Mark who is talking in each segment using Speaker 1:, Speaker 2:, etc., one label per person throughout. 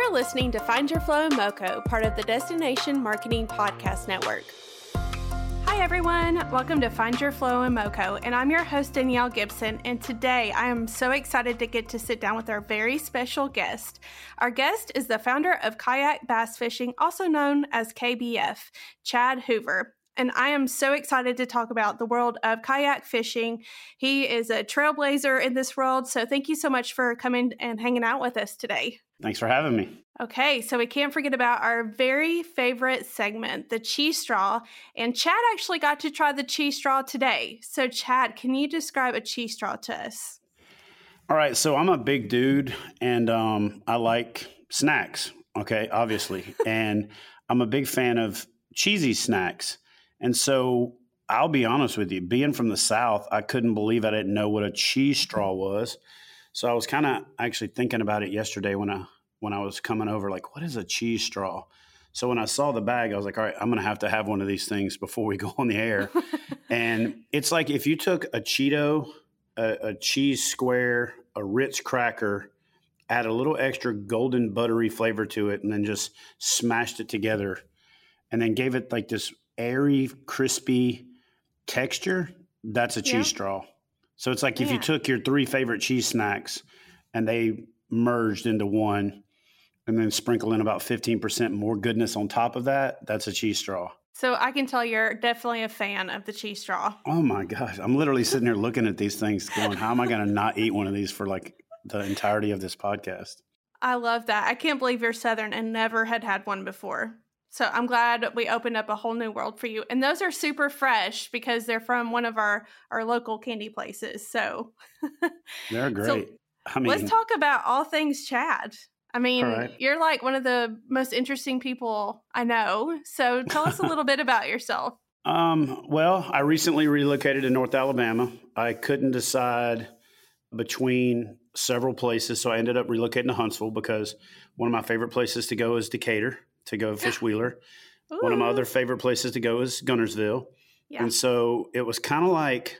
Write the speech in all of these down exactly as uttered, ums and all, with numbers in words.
Speaker 1: You're listening to Find Your Flow in Moco, part of the Destination Marketing Podcast Network. Hi everyone, welcome to Find Your Flow in Moco, and I'm your host Danielle Gibson, and today I am so excited to get to sit down with our very special guest. Our guest is the founder of Kayak Bass Fishing, also known as K B F, Chad Hoover. And I am so excited to talk about the world of kayak fishing. He is a trailblazer in this world, so thank you so much for coming and hanging out with us today.
Speaker 2: Thanks for having me.
Speaker 1: Okay, so we can't forget about our very favorite segment, the cheese straw. And Chad actually got to try the cheese straw today. So Chad, can you describe a cheese straw to us?
Speaker 2: All right, so I'm a big dude, and um, I like snacks, okay, obviously. And I'm a big fan of cheesy snacks. And so I'll be honest with you, being from the South, I couldn't believe I didn't know what a cheese straw was. So I was kind of actually thinking about it yesterday when I when I was coming over, like, what is a cheese straw? So when I saw the bag, I was like, all right, I'm going to have to have one of these things before we go on the air. And it's like if you took a Cheeto, a, a cheese square, a Ritz cracker, add a little extra golden buttery flavor to it, and then just smashed it together and then gave it like this airy, crispy texture, that's a cheese yeah. straw. So it's like if yeah. you took your three favorite cheese snacks and they merged into one and then sprinkle in about fifteen percent more goodness on top of that, that's a cheese straw.
Speaker 1: So I can tell you're definitely a fan of the cheese straw.
Speaker 2: Oh my gosh. I'm literally sitting here looking at these things going, how am I going to not eat one of these for like the entirety of this podcast?
Speaker 1: I love that. I can't believe you're Southern and never had had one before. So I'm glad we opened up a whole new world for you. And those are super fresh because they're from one of our, our local candy places. So
Speaker 2: they're great.
Speaker 1: So
Speaker 2: I mean,
Speaker 1: let's talk about all things Chad. I mean,
Speaker 2: right.
Speaker 1: You're like one of the most interesting people I know. So tell us a little bit about yourself.
Speaker 2: Um, well, I recently relocated to North Alabama. I couldn't decide between several places. So I ended up relocating to Huntsville because one of my favorite places to go is Decatur. To go fish Wheeler. Ooh. One of my other favorite places to go is Guntersville. Yeah. And so it was kind of like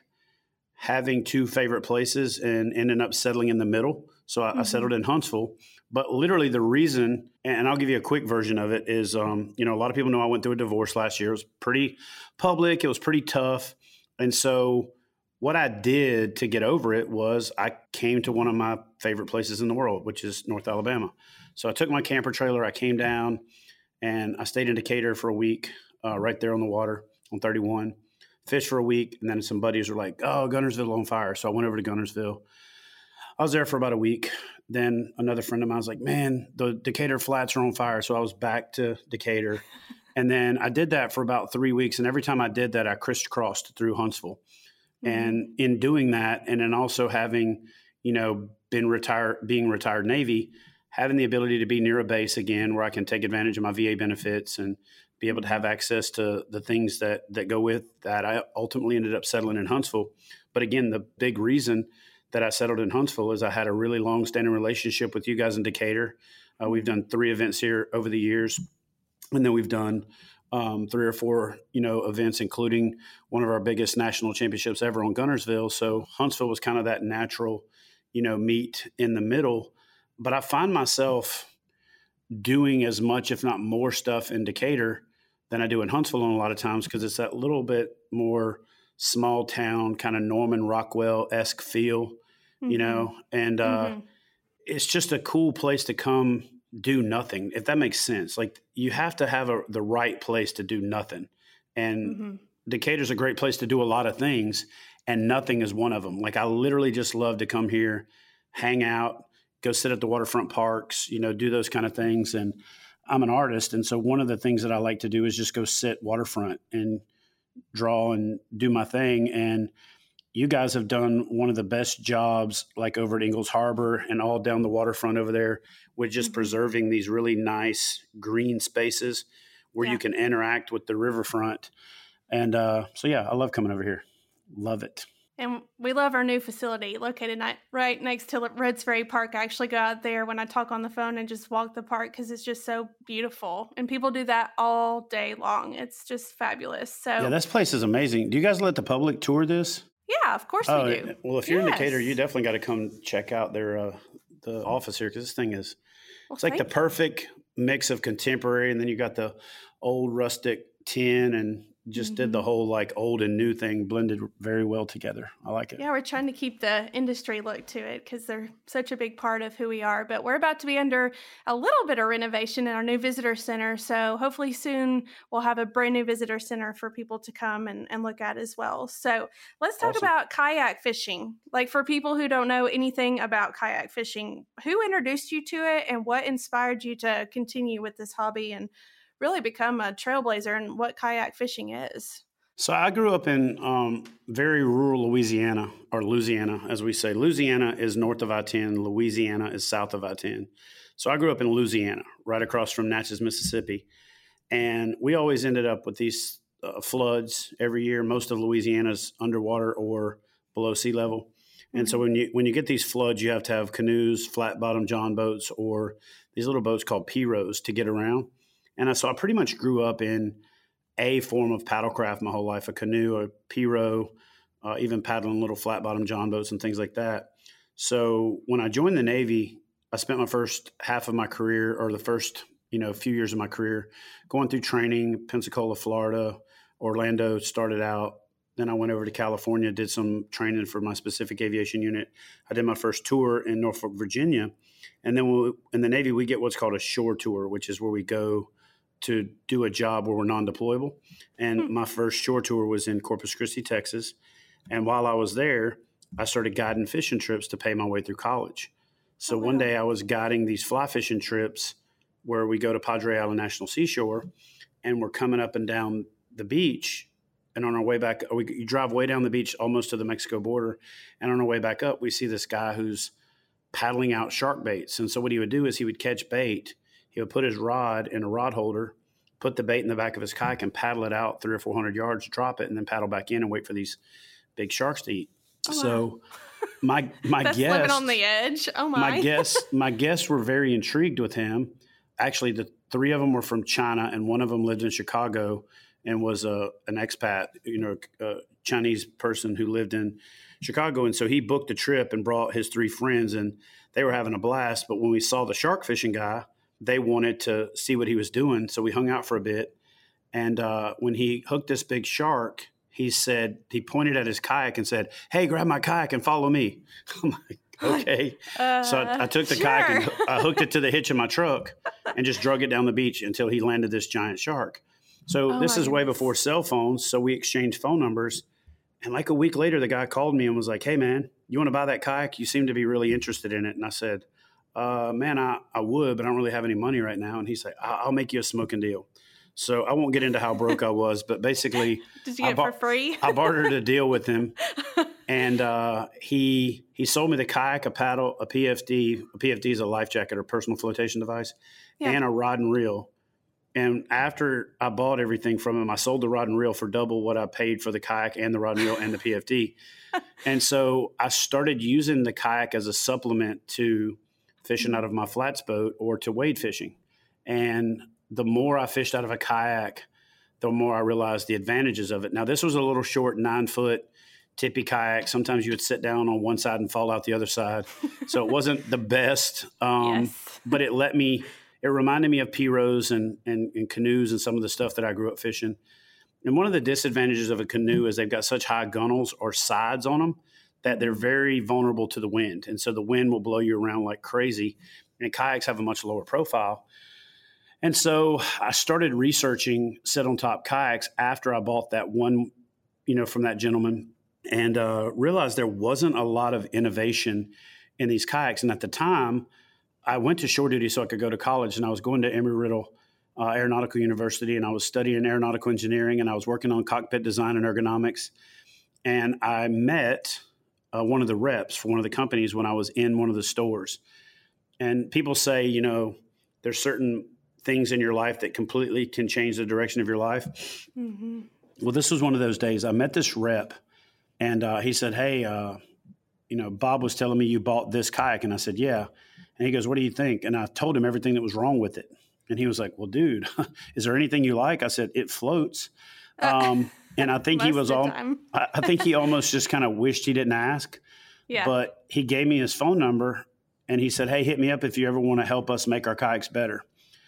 Speaker 2: having two favorite places and ending up settling in the middle. So I, mm-hmm. I settled in Huntsville. But literally the reason, and I'll give you a quick version of it, is, um, you know, a lot of people know I went through a divorce last year. It was pretty public. It was pretty tough. And so what I did to get over it was I came to one of my favorite places in the world, which is North Alabama. So I took my camper trailer. I came down. And I stayed in Decatur for a week, uh, right there on the water on thirty-one, fished for a week. And then some buddies were like, oh, Guntersville on fire. So I went over to Guntersville. I was there for about a week. Then another friend of mine was like, man, the Decatur flats are on fire. So I was back to Decatur. And then I did that for about three weeks. And every time I did that, I crisscrossed through Huntsville. Mm-hmm. And in doing that, and then also having, you know, been retired, being retired Navy, having the ability to be near a base again where I can take advantage of my V A benefits and be able to have access to the things that, that go with that. I ultimately ended up settling in Huntsville. But again, the big reason that I settled in Huntsville is I had a really long-standing relationship with you guys in Decatur. Uh, we've done three events here over the years. And then we've done um, three or four, you know, events, including one of our biggest national championships ever on Guntersville. So Huntsville was kind of that natural, you know, meet in the middle. But I find myself doing as much, if not more stuff in Decatur than I do in Huntsville a lot of times because it's that little bit more small town, kind of Norman Rockwell-esque feel, mm-hmm. you know, and uh, mm-hmm. it's just a cool place to come do nothing, if that makes sense. Like you have to have a, the right place to do nothing. And mm-hmm. Decatur's a great place to do a lot of things, and nothing is one of them. Like I literally just love to come here, hang out, go sit at the waterfront parks, you know, do those kind of things. And I'm an artist. And so one of the things that I like to do is just go sit waterfront and draw and do my thing. And you guys have done one of the best jobs, like over at Ingalls Harbor and all down the waterfront over there, with just mm-hmm. preserving these really nice green spaces where yeah. you can interact with the riverfront. And uh, so, yeah, I love coming over here. Love it.
Speaker 1: And we love our new facility located ni- right next to Rhodes Ferry Park. I actually go out there when I talk on the phone and just walk the park because it's just so beautiful. And people do that all day long. It's just fabulous. So
Speaker 2: yeah, this place is amazing. Do you guys let the public tour this?
Speaker 1: Yeah, of course
Speaker 2: oh,
Speaker 1: we do.
Speaker 2: Well, if you're
Speaker 1: yes.
Speaker 2: in Decatur, you definitely got to come check out their uh, the office here because this thing is
Speaker 1: Well,
Speaker 2: It's like the
Speaker 1: thank
Speaker 2: perfect mix of contemporary, and then you got the old rustic tin, and just did the
Speaker 1: hmm
Speaker 2: whole like old and new thing blended very well together. I like it.
Speaker 1: Yeah, we're trying to keep the industry look to it because they're such a big part of who we are. But we're about to be under a little bit of renovation in our new visitor center. So hopefully soon we'll have a brand new visitor center for people to come and, and look at as well. So let's talk
Speaker 2: Awesome.
Speaker 1: about kayak fishing. Like for people who don't know anything about kayak fishing, who introduced you to it and what inspired you to continue with this hobby and really become a trailblazer in what kayak fishing is?
Speaker 2: So I grew up in um, very rural Louisiana, or Louisiana, as we say. Louisiana is north of I ten. Louisiana is south of I ten. So I grew up in Louisiana, right across from Natchez, Mississippi. And we always ended up with these uh, floods every year. Most of Louisiana's underwater or below sea level. And so when you when you get these floods, you have to have canoes, flat bottom john boats, or these little boats called pirogues to get around. And I, so I pretty much grew up in a form of paddlecraft my whole life, a canoe, a pirogue, uh, even paddling little flat bottom john boats and things like that. So when I joined the Navy, I spent my first half of my career, or the first you know few years of my career, going through training, Pensacola, Florida, Orlando started out. Then I went over to California, did some training for my specific aviation unit. I did my first tour in Norfolk, Virginia. And then we, in the Navy, we get what's called a shore tour, which is where we go to do a job where we're non-deployable. And my first shore tour was in Corpus Christi, Texas. And while I was there, I started guiding fishing trips to pay my way through college. So
Speaker 1: Oh, wow.
Speaker 2: one day I was guiding these fly fishing trips where we go to Padre Island National Seashore, and we're coming up and down the beach. And on our way back, we you drive way down the beach almost to the Mexico border. And on our way back up, we see this guy who's paddling out shark baits. And so what he would do is he would catch bait. He would put his rod in a rod holder, put the bait in the back of his kayak, and paddle it out three or four hundred yards, drop it, and then paddle back in and wait for these big sharks to eat.
Speaker 1: Oh,
Speaker 2: so
Speaker 1: wow.
Speaker 2: my my
Speaker 1: That's
Speaker 2: guests,
Speaker 1: living on the edge. Oh my!
Speaker 2: my guests, my guests were very intrigued with him. Actually, the three of them were from China, and one of them lived in Chicago and was a an expat, you know, a Chinese person who lived in Chicago. And so he booked a trip and brought his three friends, and they were having a blast. But when we saw the shark fishing guy, they wanted to see what he was doing. So we hung out for a bit. And uh, when he hooked this big shark, he said, he pointed at his kayak and said, "Hey, grab my kayak and follow me." I'm like, okay.
Speaker 1: Uh,
Speaker 2: So I, I took the
Speaker 1: sure.
Speaker 2: kayak and I hooked it to the hitch of my truck and just drug it down the beach until he landed this giant shark. So
Speaker 1: Oh,
Speaker 2: this
Speaker 1: my
Speaker 2: is way
Speaker 1: goodness.
Speaker 2: before cell phones. So we exchanged phone numbers. And like a week later, the guy called me and was like, "Hey, man, you want to buy that kayak? You seem to be really interested in it." And I said, uh, man, I, I would, but I don't really have any money right now. And he's like, "I'll, I'll make you a smoking deal." So I won't get into how broke I was, but basically
Speaker 1: Did you
Speaker 2: I
Speaker 1: get it
Speaker 2: bought-
Speaker 1: for free?
Speaker 2: I bartered a deal with him. And uh, he he sold me the kayak, a paddle, a P F D. A P F D is a life jacket or personal flotation device,
Speaker 1: Yeah.
Speaker 2: and a rod and reel. And after I bought everything from him, I sold the rod and reel for double what I paid for the kayak and the rod and reel and the P F D. And so I started using the kayak as a supplement to fishing out of my flats boat or to wade fishing. And the more I fished out of a kayak, the more I realized the advantages of it. Now, this was a little short, nine foot tippy kayak. Sometimes you would sit down on one side and fall out the other side. So it wasn't the best, um,
Speaker 1: Yes.
Speaker 2: but it let me, it reminded me of pirogues and, and, and canoes and some of the stuff that I grew up fishing. And one of the disadvantages of a canoe is they've got such high gunnels or sides on them that they're very vulnerable to the wind. And so the wind will blow you around like crazy. And kayaks have a much lower profile. And so I started researching sit on top kayaks after I bought that one, you know, from that gentleman, and uh, realized there wasn't a lot of innovation in these kayaks. And at the time, I went to shore duty so I could go to college, and I was going to Embry-Riddle uh, Aeronautical University, and I was studying aeronautical engineering, and I was working on cockpit design and ergonomics. And I met uh, one of the reps for one of the companies when I was in one of the stores. And people say, you know, there's certain things in your life that completely can change the direction of your life.
Speaker 1: Mm-hmm.
Speaker 2: Well, this was one of those days. I met this rep, and uh, he said, "Hey, uh, you know, Bob was telling me you bought this kayak." And I said, "Yeah." And he goes, "What do you think?" And I told him everything that was wrong with it. And he was like, "Well, dude, is there anything you like?" I said, "It floats." Um, and I think he
Speaker 1: Most
Speaker 2: was
Speaker 1: of the
Speaker 2: all,
Speaker 1: time.
Speaker 2: I I think he almost just kind of wished he didn't ask,
Speaker 1: Yeah.
Speaker 2: but he gave me his phone number. And he said, hey, hit me up if you ever want to help us make our kayaks better.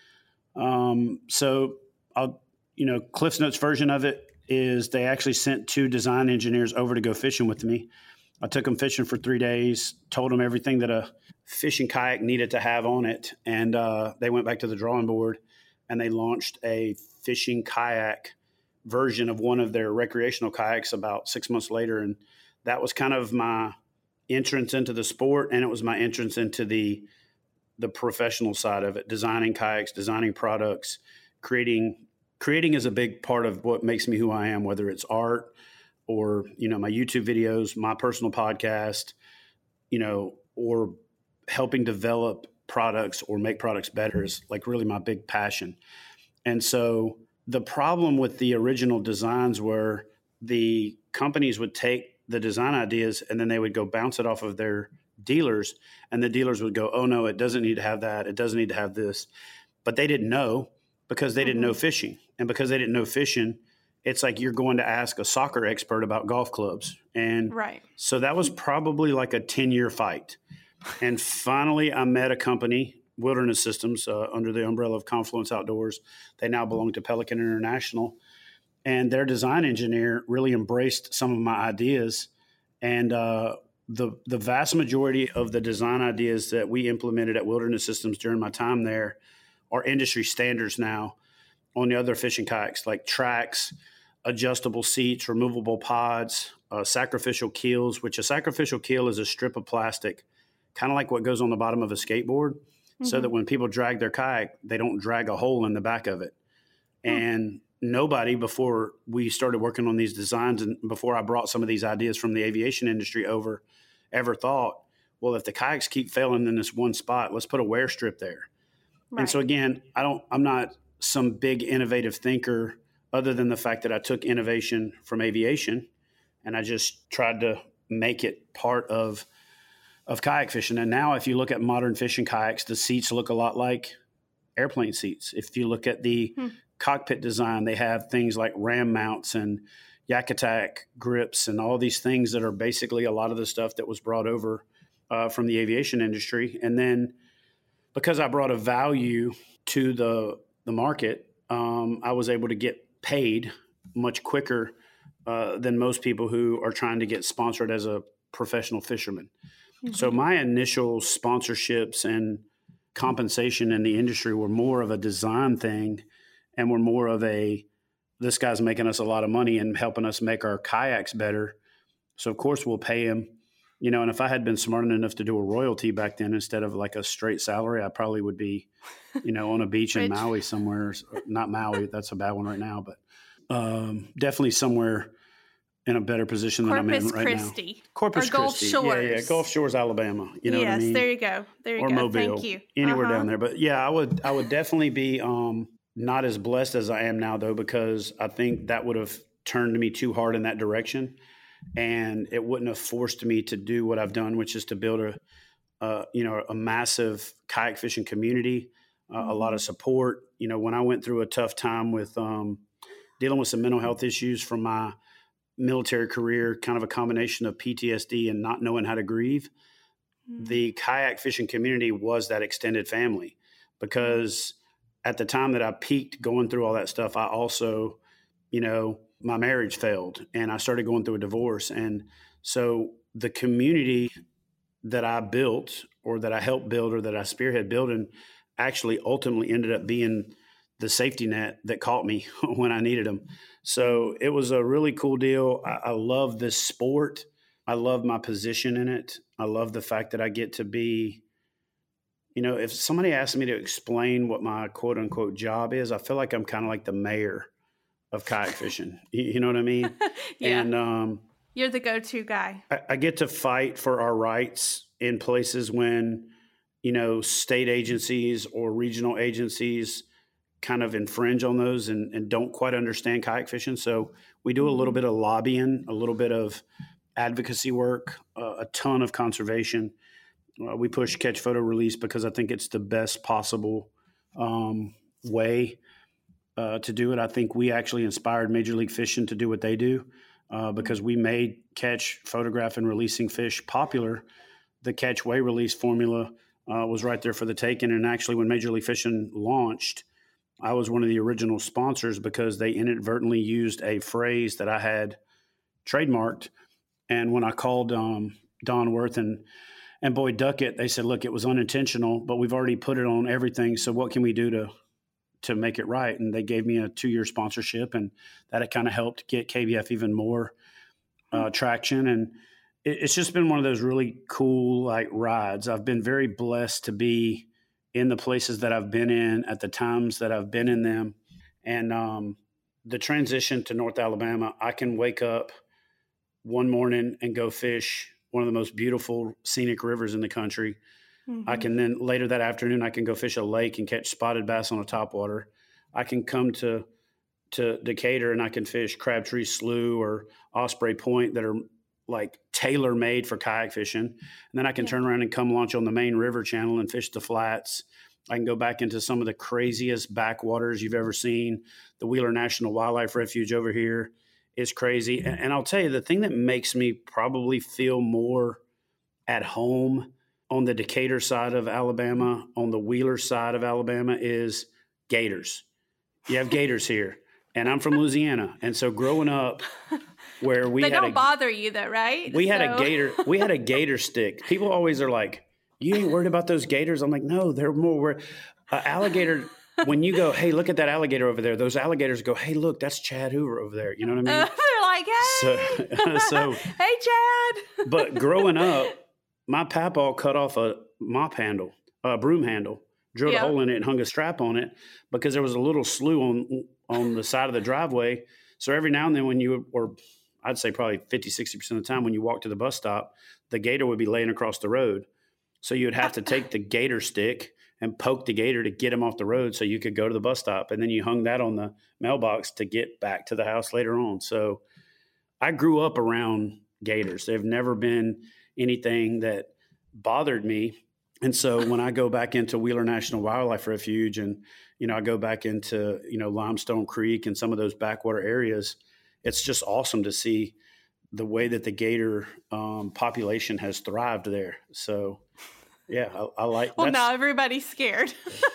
Speaker 2: Um, so I'll, you know, Cliff's Notes version of it is they actually sent two design engineers over to go fishing with me. I took them fishing for three days, told them everything that a fishing kayak needed to have on it. And uh, they went back to the drawing board and they launched a fishing kayak version of one of their recreational kayaks about six months later. And that was kind of my entrance into the sport. And it was my entrance into the, the professional side of it, designing kayaks, designing products, creating, creating is a big part of what makes me who I am, whether it's art or, you know, my YouTube videos, my personal podcast, you know, or helping develop products or make products better is like really my big passion. And so the problem with the original designs were the companies would take the design ideas and then they would go bounce it off of their dealers, and the dealers would go, oh no, it doesn't need to have that. It doesn't need to have this. But they didn't know because they mm-hmm. didn't know fishing. And because they didn't know fishing, it's like you're going to ask a soccer expert about golf clubs. And
Speaker 1: right.
Speaker 2: so that was probably like a ten year fight. And finally I met a company, Wilderness Systems, uh, under the umbrella of Confluence Outdoors. They now belong to Pelican International. And their design engineer really embraced some of my ideas. And uh, the the vast majority of the design ideas that we implemented at Wilderness Systems during my time there are industry standards now on the other fishing kayaks, like tracks, adjustable seats, removable pods, uh, sacrificial keels, which a sacrificial keel is a strip of plastic, kind of like what goes on the bottom of a skateboard, mm-hmm. so that when people drag their kayak, they don't drag a hole in the back of it. Mm-hmm. And nobody, before we started working on these designs and before I brought some of these ideas from the aviation industry over, ever thought, well, if the kayaks keep failing in this one spot, let's put a wear strip there. Right. And so again, I don't, I'm not some big innovative thinker other than the fact that I took innovation from aviation and I just tried to make it part of of kayak fishing. And now if you look at modern fishing kayaks, the seats look a lot like airplane seats. If you look at the hmm. cockpit design, they have things like ram mounts and Yak Attack grips and all these things that are basically a lot of the stuff that was brought over uh, from the aviation industry. And then because I brought a value to the the market, um, I was able to get paid much quicker uh, than most people who are trying to get sponsored as a professional fisherman. Mm-hmm. So my initial sponsorships and compensation in the industry were more of a design thing and were more of a, this guy's making us a lot of money and helping us make our kayaks better. So of course we'll pay him, you know, and if I had been smart enough to do a royalty back then, instead of like a straight salary, I probably would be, you know, on a beach in Maui somewhere, not Maui. That's a bad one right now, but um, definitely somewhere in a better position
Speaker 1: Corpus
Speaker 2: than I'm in right
Speaker 1: Christi.
Speaker 2: now. Corpus
Speaker 1: or Gulf
Speaker 2: Christi.
Speaker 1: Shores.
Speaker 2: Yeah, yeah, Gulf Shores, Alabama. You know
Speaker 1: yes,
Speaker 2: what I mean?
Speaker 1: there you go. There you
Speaker 2: or
Speaker 1: go.
Speaker 2: Mobile.
Speaker 1: Thank you.
Speaker 2: Anywhere
Speaker 1: uh-huh.
Speaker 2: down there. But yeah, I would I would definitely be um, not as blessed as I am now, though, because I think that would have turned me too hard in that direction. And it wouldn't have forced me to do what I've done, which is to build a, uh, you know, a massive kayak fishing community, uh, mm-hmm. a lot of support. You know, when I went through a tough time with um, dealing with some mental health issues from my military career, kind of a combination of P T S D and not knowing how to grieve, mm-hmm. the kayak fishing community was that extended family. Because at the time that I peaked going through all that stuff, I also, you know, my marriage failed and I started going through a divorce. And so the community that I built or that I helped build or that I spearhead building actually ultimately ended up being the safety net that caught me when I needed them. So it was a really cool deal. I, I love this sport. I love my position in it. I love the fact that I get to be, you know, if somebody asked me to explain what my quote unquote job is, I feel like I'm kind of like the mayor of kayak fishing. You, you know what I mean?
Speaker 1: Yeah.
Speaker 2: And um,
Speaker 1: you're the go-to guy.
Speaker 2: I, I get to fight for our rights in places when, you know, state agencies or regional agencies kind of infringe on those and, and don't quite understand kayak fishing. So we do a little bit of lobbying, a little bit of advocacy work, uh, a ton of conservation. Uh, we push catch, photo, release because I think it's the best possible um, way uh, to do it. I think we actually inspired Major League Fishing to do what they do uh, because we made catch, photograph, and releasing fish popular. The catch, weigh, release formula uh, was right there for the taking. And actually, when Major League Fishing launched, I was one of the original sponsors because they inadvertently used a phrase that I had trademarked. And when I called um, Don Worth and, and Boyd Duckett, they said, look, it was unintentional, but we've already put it on everything. So what can we do to to make it right? And they gave me a two-year sponsorship, and that had kind of helped get K B F even more uh, traction. And it, it's just been one of those really cool like rides. I've been very blessed to be in the places that I've been in at the times that I've been in them. And um, the transition to North Alabama, I can wake up one morning and go fish one of the most beautiful scenic rivers in the country. Mm-hmm. I can then later that afternoon, I can go fish a lake and catch spotted bass on a topwater. I can come to to Decatur and I can fish Crabtree Slough or Osprey Point that are like tailor made for kayak fishing. And then I can yeah. turn around and come launch on the main river channel and fish the flats. I can go back into some of the craziest backwaters you've ever seen. The Wheeler National Wildlife Refuge over here is crazy. And, and I'll tell you, the thing that makes me probably feel more at home on the Decatur side of Alabama, on the Wheeler side of Alabama, is gators. You have gators here. And I'm from Louisiana. And so growing up where we
Speaker 1: they
Speaker 2: had
Speaker 1: don't
Speaker 2: a,
Speaker 1: bother you though, right?
Speaker 2: We had
Speaker 1: so.
Speaker 2: a gator, we had a gator stick. People always are like, you ain't worried about those gators? I'm like, no, they're more worried. Uh, alligator, when you go, hey, look at that alligator over there, those alligators go, hey, look, that's Chad Hoover over there. You know what I mean?
Speaker 1: Uh, they're like, hey.
Speaker 2: So, so
Speaker 1: hey, Chad.
Speaker 2: But growing up, my papaw cut off a mop handle, a broom handle, drilled yep. a hole in it and hung a strap on it because there was a little slough on on the side of the driveway. So every now and then when you, or I'd say probably fifty, sixty percent of the time when you walk to the bus stop, the gator would be laying across the road. So you would have to take the gator stick and poke the gator to get him off the road so you could go to the bus stop. And then you hung that on the mailbox to get back to the house later on. So I grew up around gators. They've never been anything that bothered me. And so when I go back into Wheeler National Wildlife Refuge and, you know, I go back into, you know, Limestone Creek and some of those backwater areas, it's just awesome to see the way that the gator um, population has thrived there. So, yeah, I, I like.
Speaker 1: Well, now everybody's scared.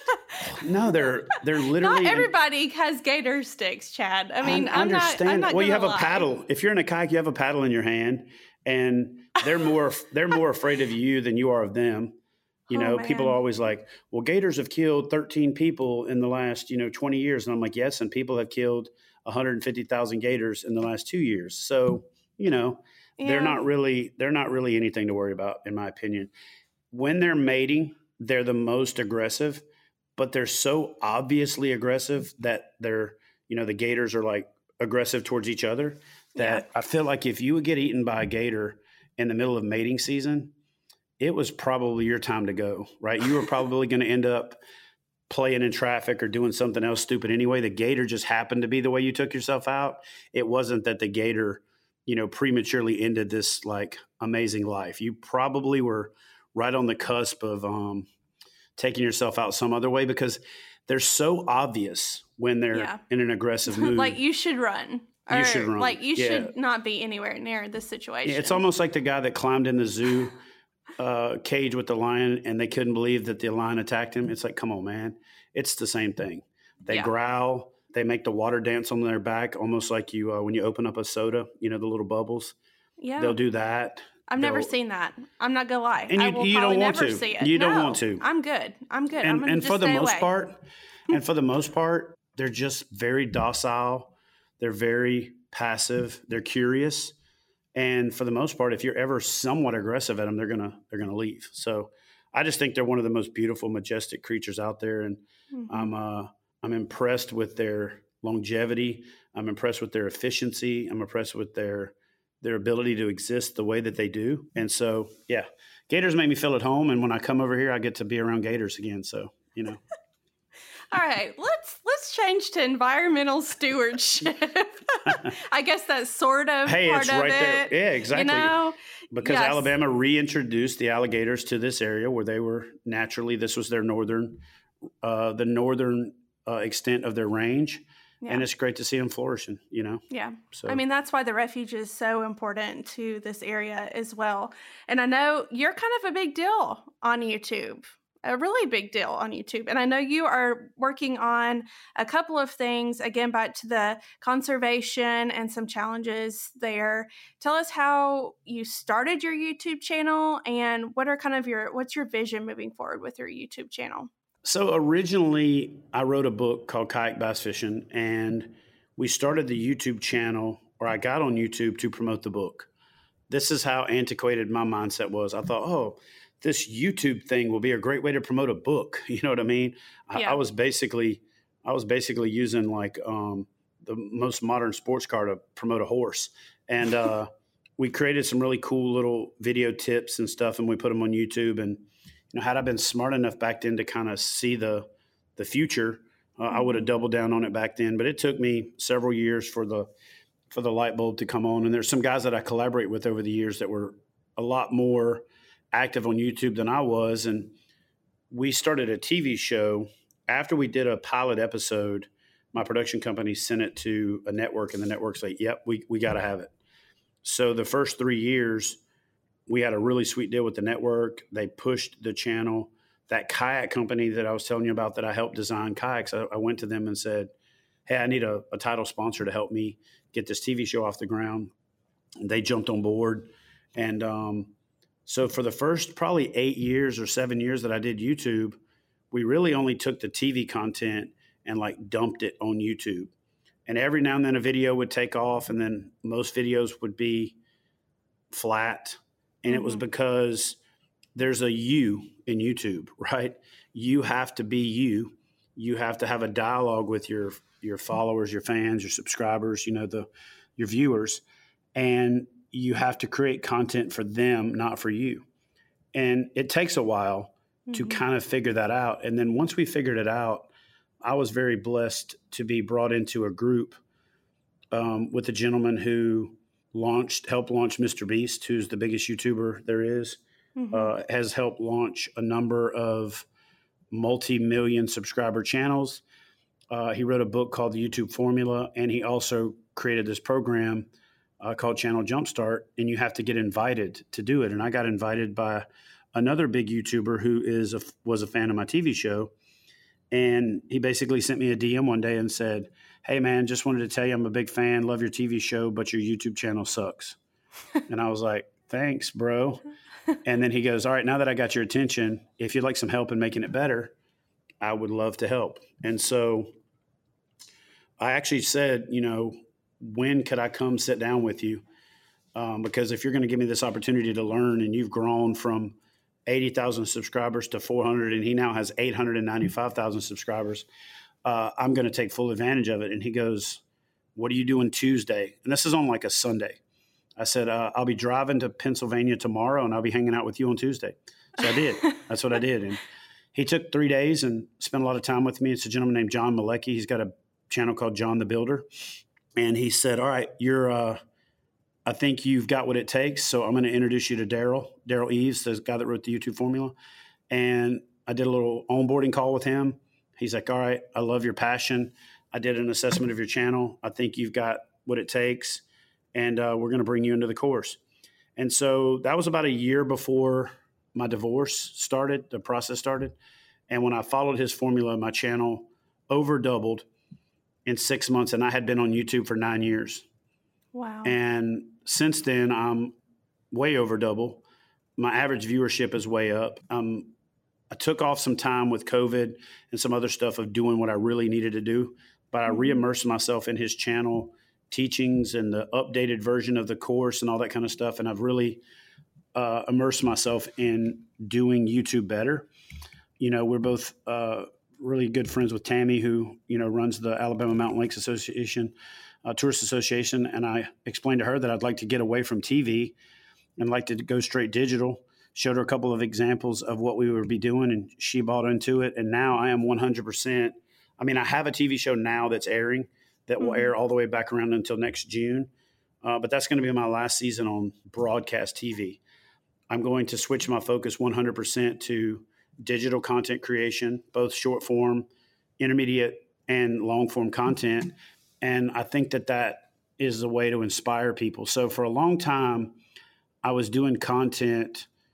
Speaker 2: No, they're they're literally.
Speaker 1: Not everybody has gator sticks, Chad. I mean,
Speaker 2: I
Speaker 1: I'm
Speaker 2: understand.
Speaker 1: not. I'm not
Speaker 2: well, you have
Speaker 1: lie.
Speaker 2: a paddle. If you're in a kayak, you have a paddle in your hand, and they're more they're more afraid of you than you are of them. You know,
Speaker 1: oh,
Speaker 2: people are always like, well, gators have killed thirteen people in the last, you know, twenty years. And I'm like, yes. And people have killed one hundred fifty thousand gators in the last two years. So, you know, yeah. they're not really, they're not really anything to worry about, in my opinion. When they're mating, they're the most aggressive, but they're so obviously aggressive that they're, you know, the gators are like aggressive towards each other that yeah. I feel like if you would get eaten by a gator in the middle of mating season, it was probably your time to go, right? You were probably going to end up playing in traffic or doing something else stupid anyway. The gator just happened to be the way you took yourself out. It wasn't that the gator, you know, prematurely ended this like amazing life. You probably were right on the cusp of um, taking yourself out some other way because they're so obvious when they're yeah. in an aggressive mood.
Speaker 1: Like you should run.
Speaker 2: You
Speaker 1: or,
Speaker 2: should run.
Speaker 1: Like you
Speaker 2: yeah.
Speaker 1: should not be anywhere near this situation.
Speaker 2: Yeah, it's almost like the guy that climbed in the zoo uh, cage with the lion and they couldn't believe that the lion attacked him. It's like, come on, man. It's the same thing. They yeah. growl. They make the water dance on their back, almost like you uh, when you open up a soda, you know, the little bubbles.
Speaker 1: Yeah.
Speaker 2: They'll do that.
Speaker 1: I've
Speaker 2: They'll,
Speaker 1: never seen that. I'm not going to lie.
Speaker 2: And you,
Speaker 1: I will
Speaker 2: you
Speaker 1: probably
Speaker 2: don't want
Speaker 1: never
Speaker 2: to.
Speaker 1: see it.
Speaker 2: You don't
Speaker 1: no,
Speaker 2: want to.
Speaker 1: I'm good. I'm good.
Speaker 2: And,
Speaker 1: I'm gonna
Speaker 2: and
Speaker 1: just
Speaker 2: for the
Speaker 1: stay
Speaker 2: most
Speaker 1: away.
Speaker 2: part, and for the most part, they're just very docile. They're very passive. They're curious. And for the most part, if you're ever somewhat aggressive at them, they're gonna they're gonna leave. So I just think they're one of the most beautiful, majestic creatures out there, and mm-hmm. I'm uh, I'm impressed with their longevity. I'm impressed with their efficiency. I'm impressed with their their ability to exist the way that they do. And so, yeah, gators make me feel at home. And when I come over here, I get to be around gators again. So, you know.
Speaker 1: All right, let's let's change to environmental stewardship. I guess that's sort of
Speaker 2: hey,
Speaker 1: part
Speaker 2: it's
Speaker 1: of
Speaker 2: right
Speaker 1: it.
Speaker 2: there. Yeah, exactly.
Speaker 1: You know?
Speaker 2: Because yes. Alabama reintroduced the alligators to this area where they were naturally, this was their northern, uh, the northern uh, extent of their range. Yeah. And it's great to see them flourishing, you know?
Speaker 1: Yeah.
Speaker 2: So
Speaker 1: I mean, that's why the refuge is so important to this area as well. And I know you're kind of a big deal on YouTube. a really big deal on YouTube. And I know you are working on a couple of things, again, back to the conservation and some challenges there. Tell us how you started your YouTube channel and what are kind of your, what's your vision moving forward with your YouTube channel?
Speaker 2: So originally I wrote a book called Kayak Bass Fishing, and we started the YouTube channel, or I got on YouTube to promote the book. This is how antiquated my mindset was. I thought, oh, this YouTube thing will be a great way to promote a book. You know what I mean? I,
Speaker 1: Yeah.
Speaker 2: I was basically, I was basically using like um, the most modern sports car to promote a horse. And uh, we created some really cool little video tips and stuff, and we put them on YouTube. And you know, had I been smart enough back then to kind of see the the future, uh, mm-hmm. I would have doubled down on it back then. But it took me several years for the for the light bulb to come on. And there's some guys that I collaborate with over the years that were a lot more active on YouTube than I was. And we started a T V show. After we did a pilot episode, my production company sent it to a network, and the network's like, yep, we, we got to have it. So the first three years, we had a really sweet deal with the network. They pushed the channel. That kayak company that I was telling you about that I helped design kayaks, I, I went to them and said, hey, I need a, a title sponsor to help me get this T V show off the ground. And they jumped on board. And um, so for the first probably eight years or seven years that I did YouTube, we really only took the T V content and like dumped it on YouTube. And every now and then a video would take off, and then most videos would be flat. And mm-hmm. it was because there's a you in YouTube, right? You have to be you. You have to have a dialogue with your your followers, your fans, your subscribers, you know, the your viewers. And you have to create content for them, not for you. And it takes a while mm-hmm. to kind of figure that out. And then once we figured it out, I was very blessed to be brought into a group um, with a gentleman who launched, helped launch Mister Beast, who's the biggest YouTuber there is, mm-hmm. uh, has helped launch a number of multi-million subscriber channels. Uh, he wrote a book called The YouTube Formula, and he also created this program uh, called Channel Jumpstart, and you have to get invited to do it. And I got invited by another big YouTuber who is a, was a fan of my T V show. And he basically sent me a D M one day and said, hey, man, just wanted to tell you I'm a big fan, love your T V show, but your YouTube channel sucks. And I was like, thanks, bro. And then he goes, all right, now that I got your attention, if you'd like some help in making it better, I would love to help. And so I actually said, you know, when could I come sit down with you? Um, because if you're going to give me this opportunity to learn, and you've grown from eighty thousand subscribers to four hundred, and he now has eight hundred ninety-five thousand subscribers, uh, I'm going to take full advantage of it. And he goes, what are you doing Tuesday? And this is on like a Sunday. I said, uh, I'll be driving to Pennsylvania tomorrow, and I'll be hanging out with you on Tuesday. So I did. That's what I did. And he took three days and spent a lot of time with me. It's a gentleman named John Malecki. He's got a channel called John the Builder. And he said, all right, you're, uh, I think you've got what it takes. So I'm going to introduce you to Daryl, Daryl Eves, the guy that wrote the YouTube Formula. And I did a little onboarding call with him. He's like, all right, I love your passion. I did an assessment of your channel. I think you've got what it takes. And uh, we're going to bring you into the course. And so that was about a year before my divorce started, the process started. And when I followed his formula, my channel over doubled in six months. And I had been on YouTube for nine years.
Speaker 1: Wow.
Speaker 2: And since then, I'm way over double. My average viewership is way up. Um, I took off some time with COVID and some other stuff of doing what I really needed to do, but I re-immersed myself in his channel teachings and the updated version of the course and all that kind of stuff. And I've really uh, immersed myself in doing YouTube better. You know, we're both uh, really good friends with Tammy, who, you know, runs the Alabama Mountain Lakes Association, uh, Tourist Association. And I explained to her that I'd like to get away from T V and like to go straight digital. Showed her a couple of examples of what we would be doing, and she bought into it. And now I am one hundred percent. I mean, I have a T V show now that's airing that will mm-hmm. air all the way back around until next June. Uh, but that's going to be my last season on broadcast T V. I'm going to switch my focus one hundred percent to digital content creation, both short form, intermediate, and long form content. And I think that that is a way to inspire people. So for a long time, I was doing content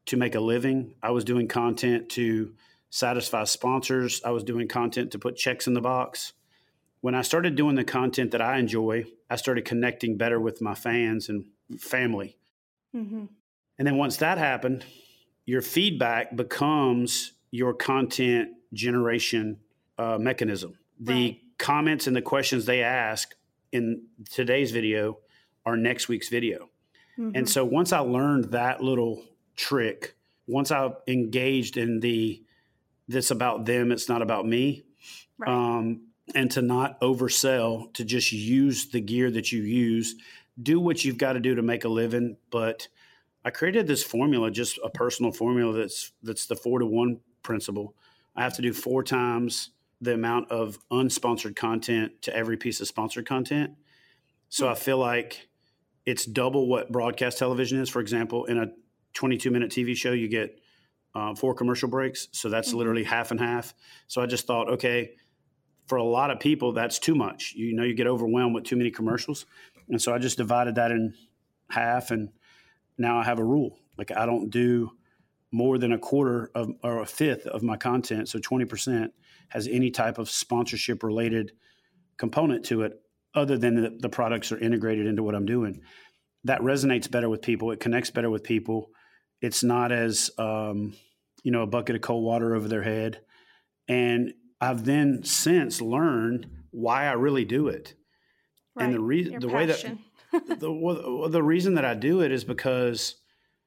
Speaker 2: to make a living. I was doing content to satisfy sponsors. I was doing content to put checks in the box. When I started doing the content that I enjoy, I started connecting better with my fans and family. Mm-hmm. And then once that happened, your feedback becomes your content generation uh, mechanism. The right. comments and the questions they ask in today's video are next week's video. Mm-hmm. And so once I learned that little trick, once I engaged in the, this about them, it's not about me, right. um, and to not oversell, to just use the gear that you use, do what you've got to do to make a living. But I created this formula, just a personal formula that's that's the four to one principle. I have to do four times the amount of unsponsored content to every piece of sponsored content. So mm-hmm. I feel like it's double what broadcast television is. For example, in a twenty-two minute T V show, you get uh, four commercial breaks. So that's mm-hmm. literally half and half. So I just thought, okay, for a lot of people, that's too much. You know, you get overwhelmed with too many commercials. And so I just divided that in half, and now I have a rule. Like, I don't do more than a quarter of or a fifth of my content. So twenty percent has any type of sponsorship related component to it, other than the, the products are integrated into what I'm doing. That resonates better with people. It connects better with people. It's not as, um, you know, a bucket of cold water over their head. And I've then since learned why I really do it. Right. And the reason, the passion. way that the, well, the reason that I do it is because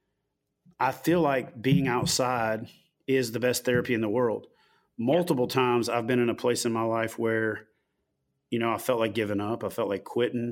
Speaker 2: I feel like being outside is the best therapy in the world. Multiple yeah. times I've been in a place in my life where, you know, I felt like giving up. I felt like quitting,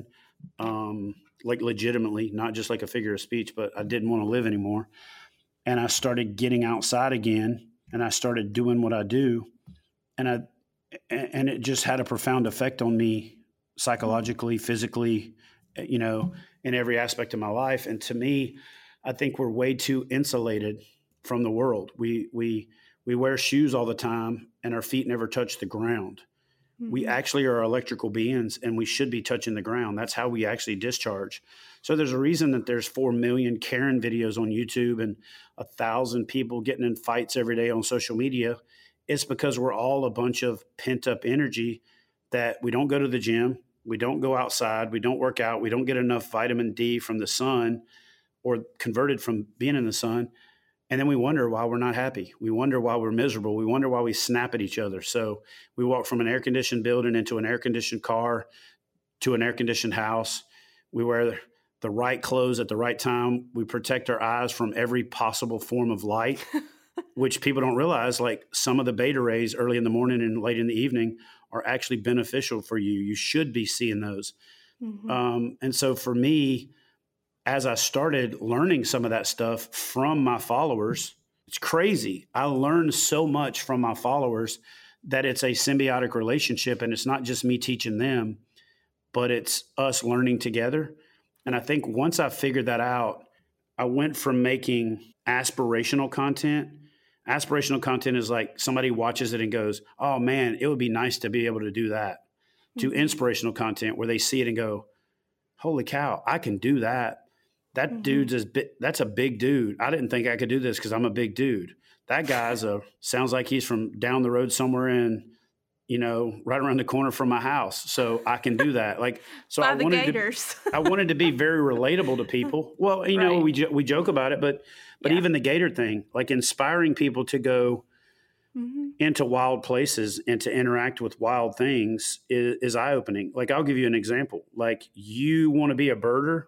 Speaker 2: um, like legitimately, not just like a figure of speech, but I didn't want to live anymore. And I started getting outside again, and I started doing what I do. And I, and it just had a profound effect on me psychologically, physically, you know, in every aspect of my life. And to me, I think we're way too insulated from the world. We, we, we wear shoes all the time and our feet never touch the ground. Mm-hmm. We actually are electrical beings, and we should be touching the ground. That's how we actually discharge. So there's a reason that there's four million Karen videos on YouTube and a thousand people getting in fights every day on social media. It's because we're all a bunch of pent up energy that we don't go to the gym. We don't go outside. We don't work out. We don't get enough vitamin D from the sun or converted from being in the sun. And then we wonder why we're not happy. We wonder why we're miserable. We wonder why we snap at each other. So we walk from an air conditioned building into an air conditioned car to an air conditioned house. We wear the right clothes at the right time. We protect our eyes from every possible form of light. Which people don't realize, like some of the beta rays early in the morning and late in the evening are actually beneficial for you. You should be seeing those. Mm-hmm. Um, and so for me, as I started learning some of that stuff from my followers, it's crazy. I learned so much from my followers that it's a symbiotic relationship, and it's not just me teaching them, but it's us learning together. And I think once I figured that out, I went from making aspirational content. Aspirational content is like somebody watches it and goes, oh man, it would be nice to be able to do that. Mm-hmm. To inspirational content where they see it and go, holy cow, I can do that. That mm-hmm. dude's as big, that's a big dude. I didn't think I could do this because I'm a big dude. That guy's a, sounds like he's from down the road somewhere in, you know, right around the corner from my house. So I can do that. Like, so
Speaker 1: By
Speaker 2: I
Speaker 1: the
Speaker 2: wanted
Speaker 1: Gators.
Speaker 2: to, I wanted to be very relatable to people. Well, you know, right. we, jo- we joke about it, but, but yeah. even the Gator thing, like inspiring people to go mm-hmm. into wild places and to interact with wild things is, is eye-opening. Like, I'll give you an example. Like, you want to be a birder,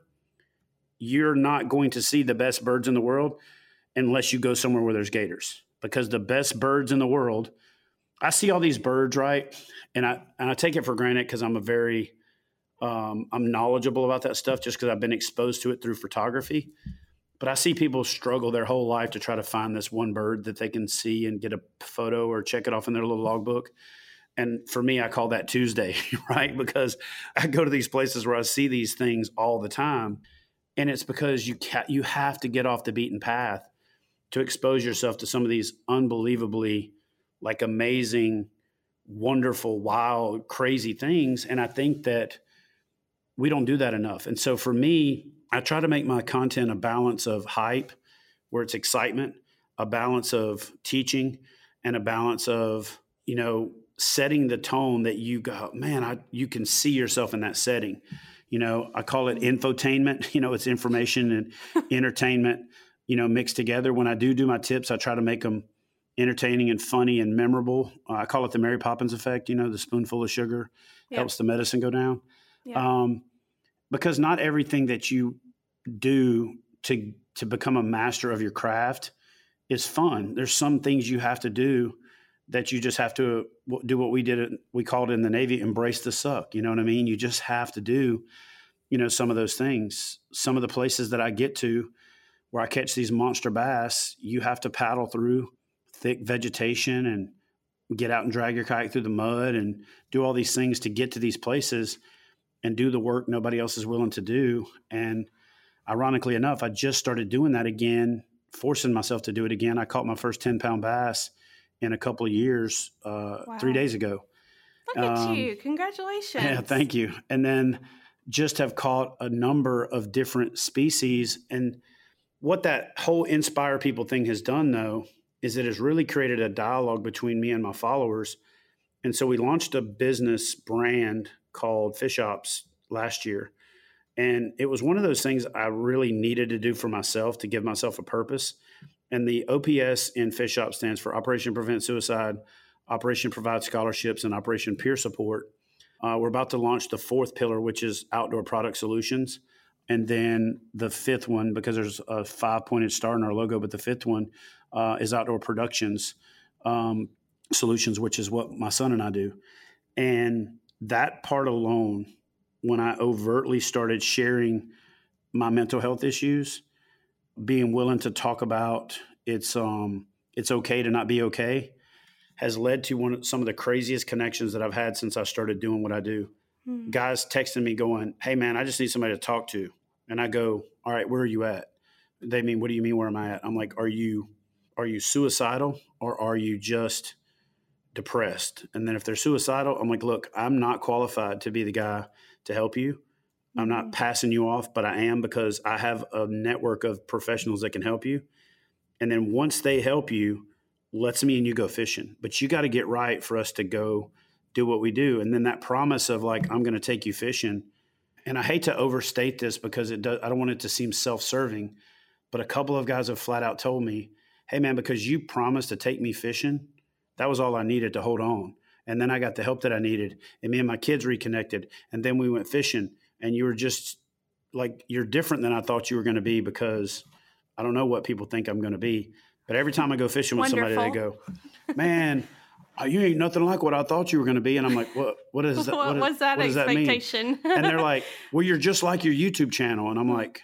Speaker 2: you're not going to see the best birds in the world unless you go somewhere where there's gators, because the best birds in the world, I see all these birds, right? And I, and I take it for granted because I'm a very, um, I'm knowledgeable about that stuff just because I've been exposed to it through photography. But I see people struggle their whole life to try to find this one bird that they can see and get a photo or check it off in their little logbook. And for me, I call that Tuesday, right? Because I go to these places where I see these things all the time. And it's because you ca- you have to get off the beaten path to expose yourself to some of these unbelievably like amazing, wonderful, wild, crazy things. And I think that we don't do that enough. And so for me, I try to make my content a balance of hype where it's excitement, a balance of teaching, and a balance of, you know, setting the tone that you go, man, I, you can see yourself in that setting. You know, I call it infotainment. You know, it's information and entertainment, you know, mixed together. When I do do my tips, I try to make them entertaining and funny and memorable. Uh, I call it the Mary Poppins effect. You know, the spoonful of sugar yep. helps the medicine go down. Yep. Um, because not everything that you do to to become a master of your craft is fun. There's some things you have to do that you just have to do what we did. We called it in the Navy, embrace the suck. You know what I mean? You just have to do, you know, some of those things. Some of the places that I get to where I catch these monster bass, you have to paddle through thick vegetation and get out and drag your kayak through the mud and do all these things to get to these places and do the work nobody else is willing to do. And ironically enough, I just started doing that again, forcing myself to do it again. I caught my first ten pound bass in a couple of years, uh, wow. three days ago.
Speaker 1: Look at um, you. Congratulations.
Speaker 2: Yeah, thank you. And then just have caught a number of different species. And what that whole Inspire People thing has done, though, is it has really created a dialogue between me and my followers. And so we launched a business brand called Fish Ops last year. And it was one of those things I really needed to do for myself to give myself a purpose. And the O P S in Fish Ops stands for Operation Prevent Suicide, Operation Provide Scholarships, and Operation Peer Support. Uh, we're about to launch the fourth pillar, which is Outdoor Product Solutions. And then the fifth one, because there's a five-pointed star in our logo, but the fifth one uh, is Outdoor Productions um, Solutions, which is what my son and I do. And that part alone, when I overtly started sharing my mental health issues, being willing to talk about it's um it's okay to not be okay, has led to one of some of the craziest connections that I've had since I started doing what I do. Hmm. Guys texting me going, "Hey man, I just need somebody to talk to." And I go, "All right, where are you at?" They mean, "What do you mean, where am I at?" I'm like, "Are you are you suicidal or are you just depressed?" And then if they're suicidal, I'm like, "Look, I'm not qualified to be the guy to help you. I'm not passing you off, but I am because I have a network of professionals that can help you. And then once they help you, let's me and you go fishing. But you got to get right for us to go do what we do." And then that promise of like, I'm going to take you fishing. And I hate to overstate this because it does, I don't want it to seem self-serving, but a couple of guys have flat out told me, "Hey man, because you promised to take me fishing, that was all I needed to hold on. And then I got the help that I needed. And me and my kids reconnected. And then we went fishing. And you were just like, you're different than I thought you were going to be because I don't know what people think I'm going to be. But every time I go fishing with
Speaker 1: Wonderful.
Speaker 2: somebody, they go, "Man, you ain't nothing like what I thought you were going to be." And I'm like, what, what is that?
Speaker 1: What,
Speaker 2: what,
Speaker 1: what's that
Speaker 2: what does
Speaker 1: expectation?
Speaker 2: That mean? And they're like, "Well, you're just like your YouTube channel." And I'm like,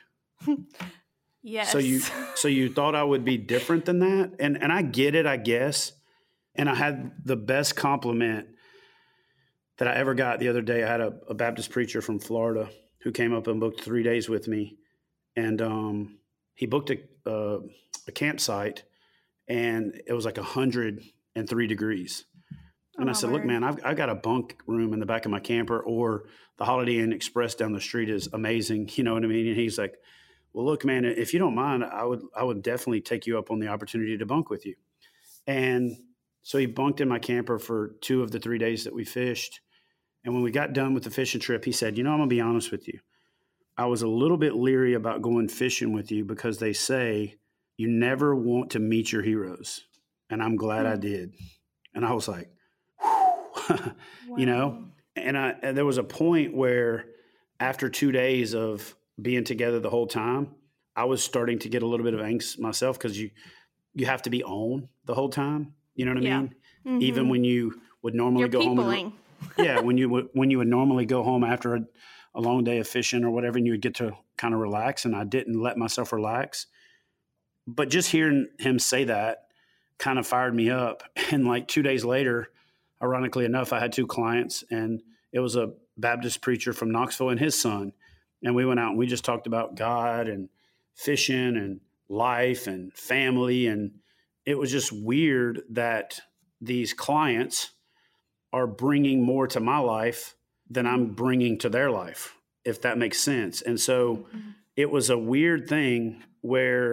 Speaker 1: yes.
Speaker 2: So you, so you thought I would be different than that? And, and I get it, I guess. And I had the best compliment that I ever got the other day. I had a, a Baptist preacher from Florida who came up and booked three days with me. And um, he booked a, uh, a campsite, and it was like one hundred three degrees. And oh, I said, "Look, man, I've, I've got a bunk room in the back of my camper, or the Holiday Inn Express down the street is amazing." You know what I mean? And he's like, "Well, look, man, if you don't mind, I would I would definitely take you up on the opportunity to bunk with you." And so he bunked in my camper for two of the three days that we fished. And when we got done with the fishing trip, he said, "You know, I'm going to be honest with you. I was a little bit leery about going fishing with you because they say you never want to meet your heroes. And I'm glad mm. I did." And I was like, wow. You know, and, I, and there was a point where after two days of being together the whole time, I was starting to get a little bit of angst myself because you, you have to be on the whole time. You know what I
Speaker 1: yeah.
Speaker 2: mean?
Speaker 1: Mm-hmm.
Speaker 2: Even when you would normally
Speaker 1: You're
Speaker 2: go
Speaker 1: peopling.
Speaker 2: home. And, yeah, when you would when you would normally go home after a, a long day of fishing or whatever, and you would get to kind of relax, and I didn't let myself relax. But just hearing him say that kind of fired me up. And like two days later, ironically enough, I had two clients, and it was a Baptist preacher from Knoxville and his son. And we went out and we just talked about God and fishing and life and family. And it was just weird that these clients are bringing more to my life than I'm bringing to their life, if that makes sense. And so mm-hmm. it was a weird thing where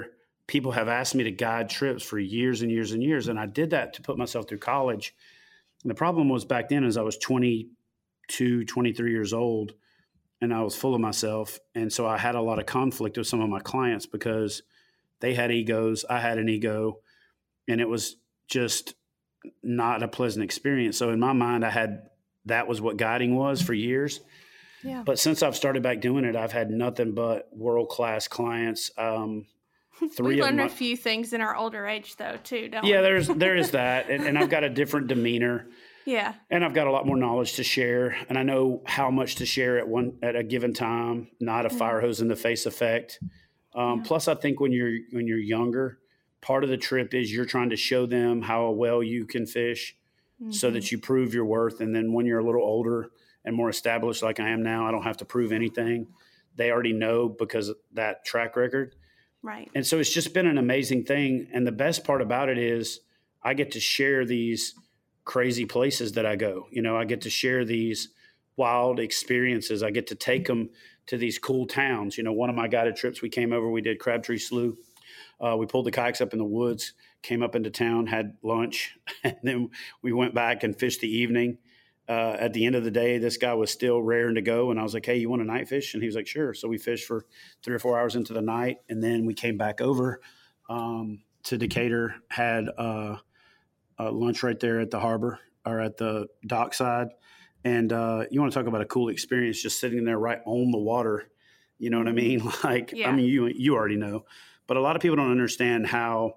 Speaker 2: people have asked me to guide trips for years and years and years. And I did that to put myself through college. And the problem was back then is I was twenty-two, twenty-three years old and I was full of myself. And so I had a lot of conflict with some of my clients because they had egos. I had an ego, and it was just not a pleasant experience. So in my mind, I had, that was what guiding was for years.
Speaker 1: Yeah.
Speaker 2: But since I've started back doing it, I've had nothing but world-class clients. Um, three
Speaker 1: we
Speaker 2: of
Speaker 1: learned
Speaker 2: my,
Speaker 1: a few things in our older age though, too, don't
Speaker 2: yeah,
Speaker 1: we?
Speaker 2: there's, there is that. And, and I've got a different demeanor.
Speaker 1: Yeah.
Speaker 2: And I've got a lot more knowledge to share, and I know how much to share at one, at a given time, not a
Speaker 1: Yeah.
Speaker 2: fire hose in the face effect. Um,
Speaker 1: Yeah.
Speaker 2: Plus I think when you're, when you're younger, part of the trip is you're trying to show them how well you can fish
Speaker 1: Mm-hmm.
Speaker 2: so that you prove your worth. And then when you're a little older and more established, like I am now, I don't have to prove anything. They already know because of that track record.
Speaker 1: Right.
Speaker 2: And so it's just been an amazing thing. And the best part about it is I get to share these crazy places that I go. You know, I get to share these wild experiences. I get to take them to these cool towns. You know, one of my guided trips, we came over, we did Crabtree Slough. Uh, we pulled the kayaks up in the woods, came up into town, had lunch, and then we went back and fished the evening. Uh, at the end of the day, this guy was still raring to go. And I was like, hey, you want a night fish? And he was like, sure. So we fished for three or four hours into the night. And then we came back over um, to Decatur, had uh, uh, lunch right there at the harbor or at the dockside. And uh, you want to talk about a cool experience, just sitting there right on the water. You know what I mean? Like,
Speaker 1: Yeah.
Speaker 2: I mean, you you already know. But a lot of people don't understand how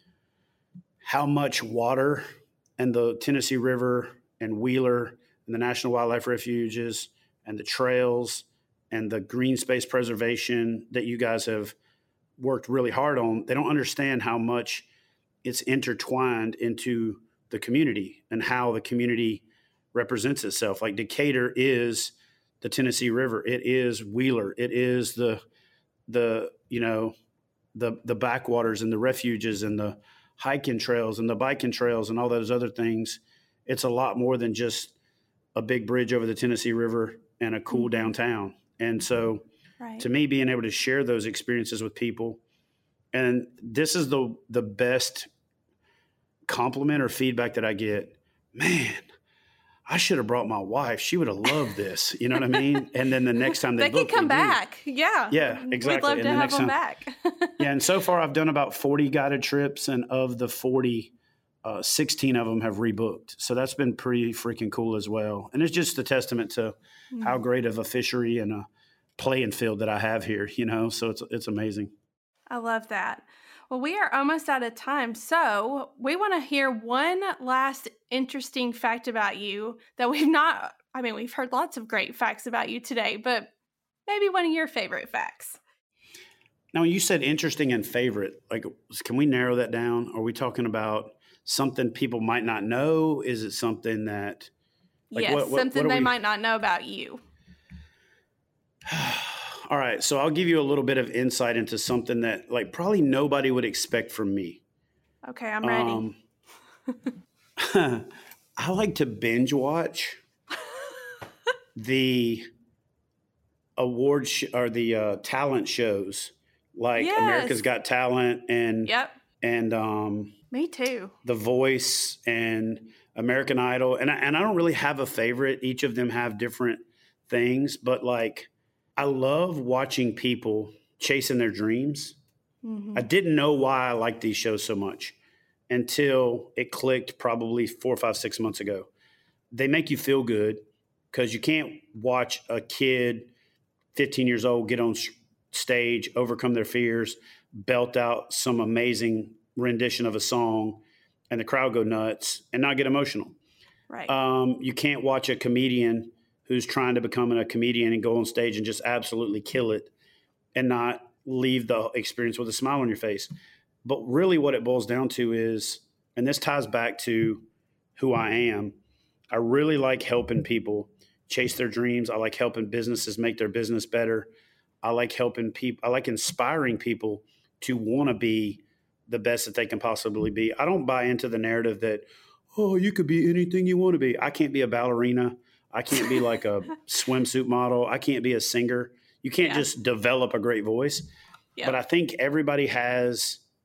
Speaker 2: how much water and the Tennessee River and Wheeler and the National Wildlife Refuges and the trails and the green space preservation that you guys have worked really hard on, they don't understand how much it's intertwined into the community and how the community represents itself. Like Decatur is the Tennessee River. It is Wheeler. It is the, the, you know, the, the backwaters and the refuges and the hiking trails and the biking trails and all those other things. It's a lot more than just a big bridge over the Tennessee River and a cool
Speaker 1: Mm-hmm.
Speaker 2: downtown. And so
Speaker 1: Right.
Speaker 2: to me, being able to share those experiences with people, and this is the, the best compliment or feedback that I get, man, I should have brought my wife. She would have loved this. You know what I mean? And then the next time they,
Speaker 1: They could
Speaker 2: book,
Speaker 1: come
Speaker 2: they do.
Speaker 1: back. Yeah.
Speaker 2: Yeah, exactly.
Speaker 1: We'd love
Speaker 2: And
Speaker 1: to
Speaker 2: the
Speaker 1: have
Speaker 2: next
Speaker 1: them
Speaker 2: time-
Speaker 1: back.
Speaker 2: Yeah, and so far I've done about forty guided trips, and of the forty, uh, sixteen of them have rebooked. So that's been pretty freaking cool as well. And it's just a testament to how great of a fishery and a playing field that I have here, you know? So it's it's amazing.
Speaker 1: I love that. Well, we are almost out of time. So we want to hear one last interesting fact about you that we've not, I mean, we've heard lots of great facts about you today, but maybe one of your favorite facts.
Speaker 2: Now, when you said interesting and favorite, like, can we narrow that down? Are we talking about something people might not know? Is it something that, like,
Speaker 1: yes,
Speaker 2: what, what,
Speaker 1: something
Speaker 2: what are
Speaker 1: they
Speaker 2: we...
Speaker 1: might not know about you.
Speaker 2: All right. So I'll give you a little bit of insight into something that, like, probably nobody would expect from me.
Speaker 1: Okay, I'm ready.
Speaker 2: Um, I like to binge watch the award sh- or the uh, talent shows, like
Speaker 1: Yes.
Speaker 2: America's Got Talent and
Speaker 1: Yep,
Speaker 2: and um,
Speaker 1: me too.
Speaker 2: The Voice and American Idol. And I, and I don't really have a favorite. Each of them have different things, but like I love watching people chasing their dreams.
Speaker 1: Mhm.
Speaker 2: I didn't know why I liked these shows so much until it clicked probably four, five, six months ago. They make you feel good because you can't watch a kid, fifteen years old, get on stage, overcome their fears, belt out some amazing rendition of a song, and the crowd go nuts and not get emotional.
Speaker 1: Right.
Speaker 2: Um, you can't watch a comedian who's trying to become a comedian and go on stage and just absolutely kill it and not leave the experience with a smile on your face. But really what it boils down to is, and this ties back to who I am, I really like helping people chase their dreams. I like helping businesses make their business better. I like helping people. I like inspiring people to want to be the best that they can possibly be. I don't buy into the narrative that, oh, you could be anything you want to be. I can't be a ballerina. I can't be like a swimsuit model. I can't be a singer. You can't
Speaker 1: Yeah.
Speaker 2: just develop a great voice.
Speaker 1: Yep.
Speaker 2: But I think everybody has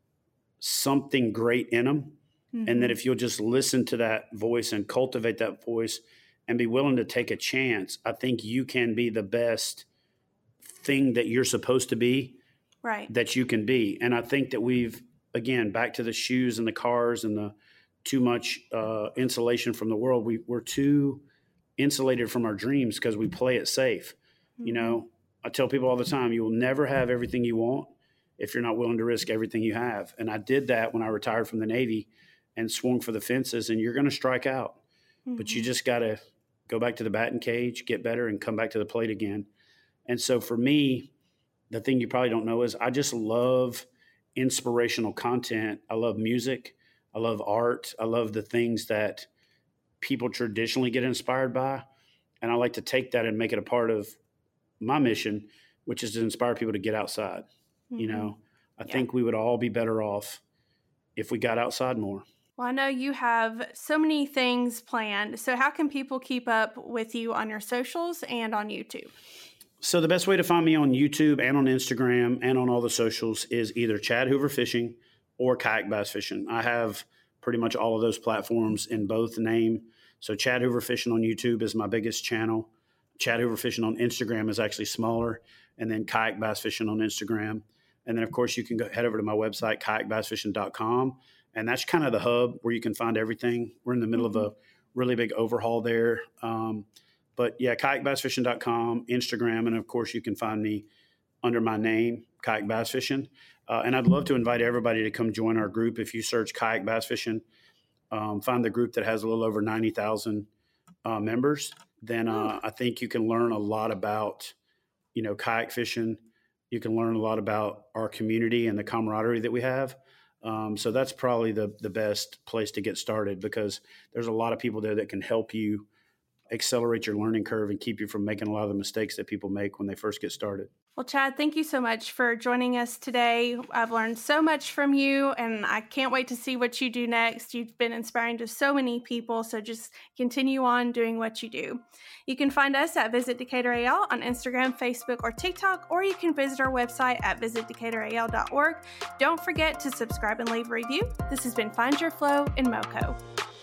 Speaker 2: something great in them.
Speaker 1: Mm-hmm.
Speaker 2: And that if you'll just listen to that voice and cultivate that voice and be willing to take a chance, I think you can be the best thing that you're supposed to be,
Speaker 1: right?
Speaker 2: That you can be. And I think that we've, again, back to the shoes and the cars and the too much uh, insulation from the world. We, we're too insulated from our dreams because we play it safe. Mm-hmm. You know, I tell people all the time, you will never have everything you want if you're not willing to risk everything you have. And I did that when I retired from the Navy and swung for the fences, and you're going to strike out. Mm-hmm. But you just got to go back to the batting cage, get better, and come back to the plate again. And so for me, the thing you probably don't know is I just love inspirational content. I love music. I love art. I love the things that people traditionally get inspired by. And I like to take that and make it a part of my mission, which is to inspire people to get outside. Mm-hmm. You know, I yeah. think we would all be better off if we got outside more.
Speaker 1: Well, I know you have so many things planned. So how can people keep up with you on your socials and on YouTube?
Speaker 2: So the best way to find me on YouTube and on Instagram and on all the socials is either Chad Hoover Fishing or Kayak Bass Fishing. I have pretty much all of those platforms in both name. So Chad Hoover Fishing on YouTube is my biggest channel. Chad Hoover Fishing on Instagram is actually smaller. And then Kayak Bass Fishing on Instagram. And then, of course, you can go head over to my website, kayak bass fishing dot com. And that's kind of the hub where you can find everything. We're in the middle mm-hmm. of a really big overhaul there. Um, but, yeah, kayak bass fishing dot com, Instagram. And, of course, you can find me under my name, Kayak Bass Fishing. Uh, and I'd love to invite everybody to come join our group. If you search Kayak Bass Fishing, um, find the group that has a little over ninety thousand uh, members, then uh, I think you can learn a lot about, you know, kayak fishing. You can learn a lot about our community and the camaraderie that we have. Um, so that's probably the the best place to get started, because there's a lot of people there that can help you accelerate your learning curve and keep you from making a lot of the mistakes that people make when they first get started.
Speaker 1: Well, Chad, thank you so much for joining us today. I've learned so much from you, and I can't wait to see what you do next. You've been inspiring to so many people, so just continue on doing what you do. You can find us at Visit Decatur A L on Instagram, Facebook, or TikTok, or you can visit our website at visit decatur a l dot org. Don't forget to subscribe and leave a review. This has been Find Your Flow in MoCo.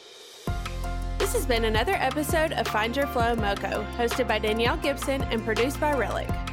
Speaker 1: This has been another episode of Find Your Flow in MoCo, hosted by Danielle Gibson and produced by Relic.